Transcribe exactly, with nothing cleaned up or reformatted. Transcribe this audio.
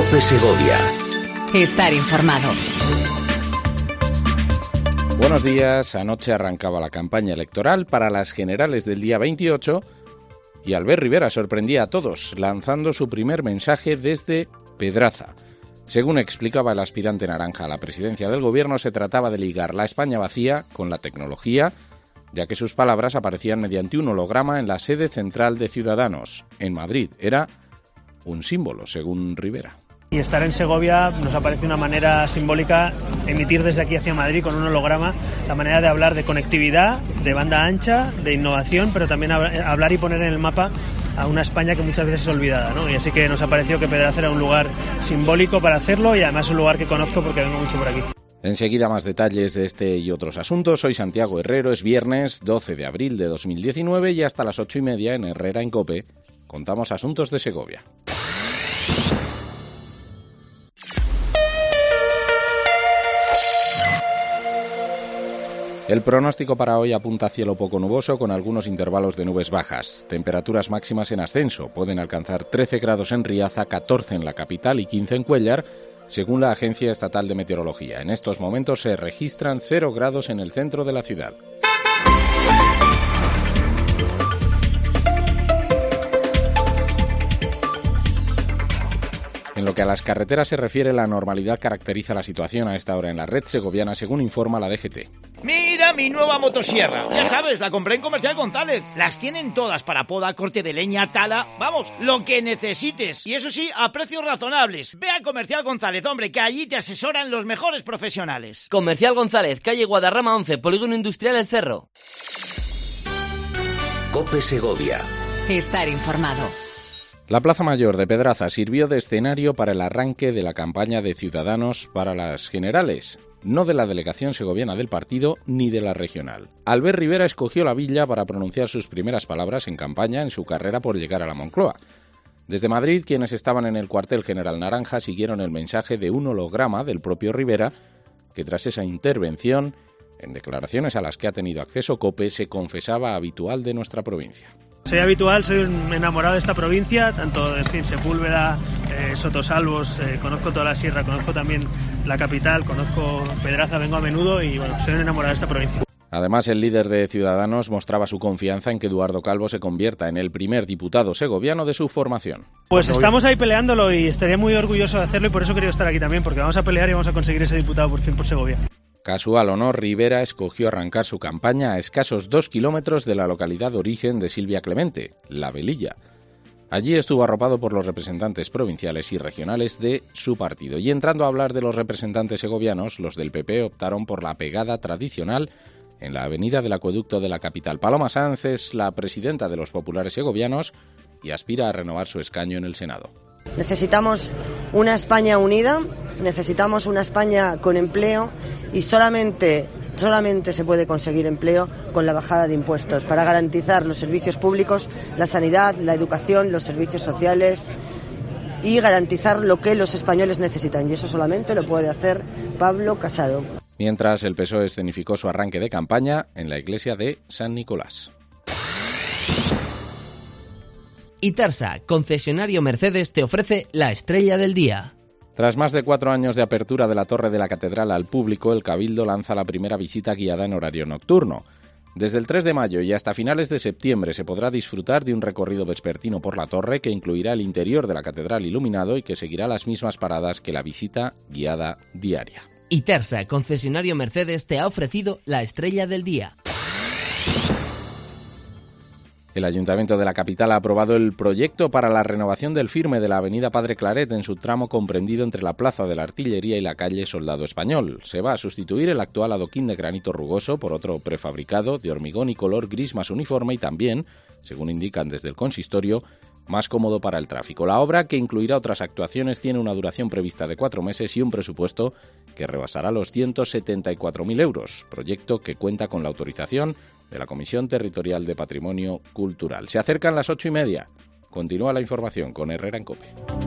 COPE Segovia. Estar informado. Buenos días. Anoche arrancaba la campaña electoral para las generales del día veintiocho y Albert Rivera sorprendía a todos lanzando su primer mensaje desde Pedraza. Según explicaba el aspirante naranja a la presidencia del gobierno, se trataba de ligar la España vacía con la tecnología, ya que sus palabras aparecían mediante un holograma en la sede central de Ciudadanos, en Madrid. Era un símbolo, según Rivera. Y estar en Segovia nos aparece una manera simbólica, emitir desde aquí hacia Madrid con un holograma, la manera de hablar de conectividad, de banda ancha, de innovación, pero también hablar y poner en el mapa a una España que muchas veces es olvidada, ¿no? Y así que nos ha parecido que Pedraza era un lugar simbólico para hacerlo y además un lugar que conozco porque vengo mucho por aquí. Enseguida más detalles de este y otros asuntos. Soy Santiago Herrero, es viernes doce de abril de dos mil diecinueve y hasta las ocho y media en Herrera en COPE contamos asuntos de Segovia. El pronóstico para hoy apunta a cielo poco nuboso con algunos intervalos de nubes bajas. Temperaturas máximas en ascenso. Pueden alcanzar trece grados en Riaza, catorce en la capital y quince en Cuéllar, según la Agencia Estatal de Meteorología. En estos momentos se registran cero grados en el centro de la ciudad. En lo que a las carreteras se refiere, la normalidad caracteriza la situación a esta hora en la red segoviana, según informa la D G T. ¡Mira mi nueva motosierra! Ya sabes, la compré en Comercial González. Las tienen todas para poda, corte de leña, tala, vamos, lo que necesites. Y eso sí, a precios razonables. Ve a Comercial González, hombre, que allí te asesoran los mejores profesionales. Comercial González, calle Guadarrama once, Polígono Industrial El Cerro. COPE Segovia. Estar informado. La Plaza Mayor de Pedraza sirvió de escenario para el arranque de la campaña de Ciudadanos para las generales, no de la delegación segoviana del partido ni de la regional. Albert Rivera escogió la villa para pronunciar sus primeras palabras en campaña en su carrera por llegar a la Moncloa. Desde Madrid, quienes estaban en el cuartel general naranja siguieron el mensaje de un holograma del propio Rivera, que tras esa intervención, en declaraciones a las que ha tenido acceso COPE, se confesaba habitual de nuestra provincia. Soy habitual, soy un enamorado de esta provincia, tanto en fin, Sepúlveda, eh, Sotosalvos, eh, conozco toda la sierra, conozco también la capital, conozco Pedraza, vengo a menudo y bueno, soy un enamorado de esta provincia. Además, el líder de Ciudadanos mostraba su confianza en que Eduardo Calvo se convierta en el primer diputado segoviano de su formación. Pues estamos ahí peleándolo y estaría muy orgulloso de hacerlo y por eso quería estar aquí también, porque vamos a pelear y vamos a conseguir ese diputado por fin por Segovia. Casual o no, Rivera escogió arrancar su campaña a escasos dos kilómetros de la localidad de origen de Silvia Clemente, La Velilla. Allí estuvo arropado por los representantes provinciales y regionales de su partido. Y entrando a hablar de los representantes segovianos, los del P P optaron por la pegada tradicional en la avenida del acueducto de la capital. Paloma Sanz es la presidenta de los populares segovianos y aspira a renovar su escaño en el Senado. Necesitamos una España unida, necesitamos una España con empleo y solamente, solamente se puede conseguir empleo con la bajada de impuestos para garantizar los servicios públicos, la sanidad, la educación, los servicios sociales y garantizar lo que los españoles necesitan. Y eso solamente lo puede hacer Pablo Casado. Mientras, el P S O E escenificó su arranque de campaña en la iglesia de San Nicolás. Itarsa, concesionario Mercedes, te ofrece la estrella del día. Tras más de cuatro años de apertura de la Torre de la Catedral al público, el Cabildo lanza la primera visita guiada en horario nocturno. Desde el tres de mayo y hasta finales de septiembre se podrá disfrutar de un recorrido vespertino por la torre que incluirá el interior de la catedral iluminado y que seguirá las mismas paradas que la visita guiada diaria. Itarsa, concesionario Mercedes, te ha ofrecido la estrella del día. El Ayuntamiento de la capital ha aprobado el proyecto para la renovación del firme de la avenida Padre Claret en su tramo comprendido entre la Plaza de la Artillería y la calle Soldado Español. Se va a sustituir el actual adoquín de granito rugoso por otro prefabricado de hormigón y color gris más uniforme y también, según indican desde el consistorio, más cómodo para el tráfico. La obra, que incluirá otras actuaciones, tiene una duración prevista de cuatro meses y un presupuesto que rebasará los ciento setenta y cuatro mil euros, proyecto que cuenta con la autorización de la Comisión Territorial de Patrimonio Cultural. Se acercan las ocho y media. Continúa la información con Herrera en COPE.